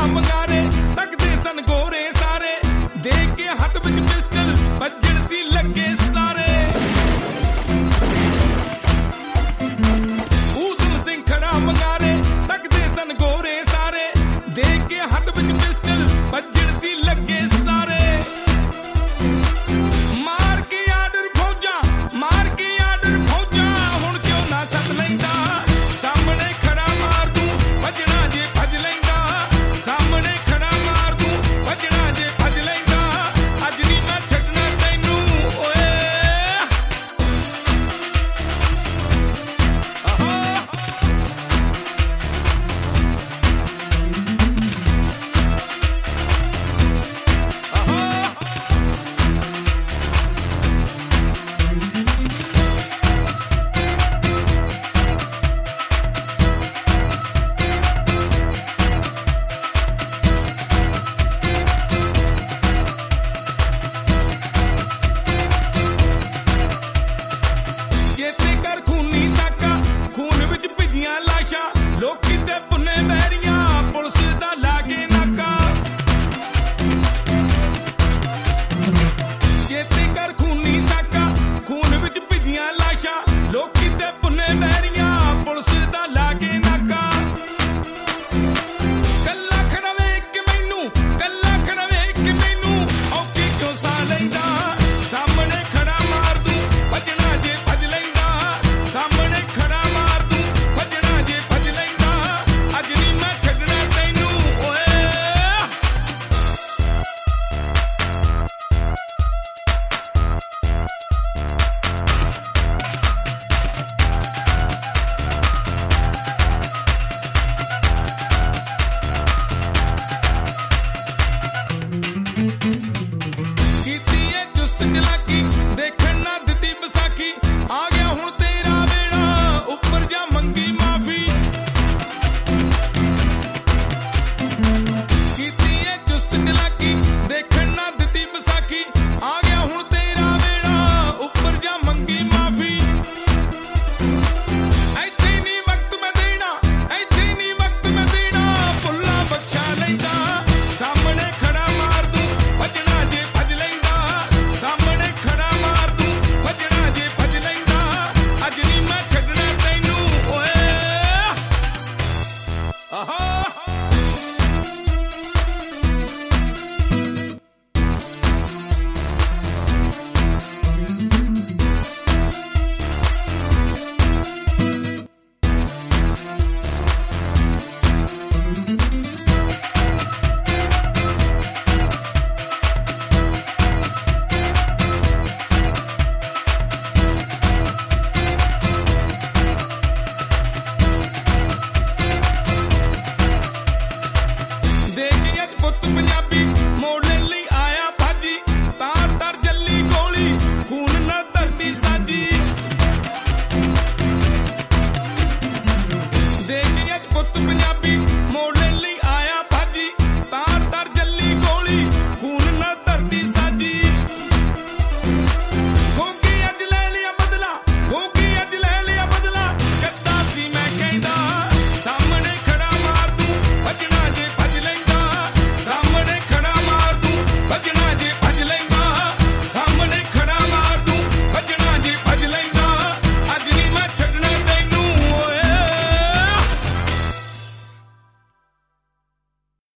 मंगारे तकदे सन गोरे सारे देख के हथ विच पिस्टल बजण सी लगे सारे ऊधम सिंह खड़ा मंगारे तकदे सन गोरे सारे देख के हथ विच पिस्टल बजण सी लगे सारे मार के आर्डर फौजा हुण क्यों ना सत लैंदा सामने खड़ा मार दूं भजना जे भज लैंदा सामने खड़ा मार दूं भजना जे भज लैंदा अज नहीं मैं छड्डना तैनूं ओए आहो आहो चेते कर खूनी साका खून विच भिजियां लाशां लोकी ते पुन्ने मैरियां पुलिस दा लागे नाका चेते कर खूनी साका खून विच भिजियां लाशां लोकी ते पुन्ने मैरियां पुलिस दा लागे नाका कल्ला खड़ा वेख के मैनू औखी क्यों सा लैंदा सामने खड़ा मार दूं भजना जे भज लैंदा सामने खड़ा मार दूं भजना जे भज लैंदा अज नहीं मैं छड्डना तैनूं ओए कीती ए चुस्त चलाकी देखण ना दित्ती विसाखी आ गया हुण तेरा वेड़ा उपर जा मंगी माफी कीती ए चुस्त चलाकी देखण ना दित्ती विसाखी आ गया हुण तेरा वेड़ा उपर जा मंगी माफी ऐथे नहीं वक्त मैं देना भुल्ला बख्शा लैंदा सामने खड़ा मार दूं भजना जे भज लैंदा सामने खड़ा मार दूं भजना जे भज लैंदा अज नहीं मैं छड्डना तैनूं ओए आहा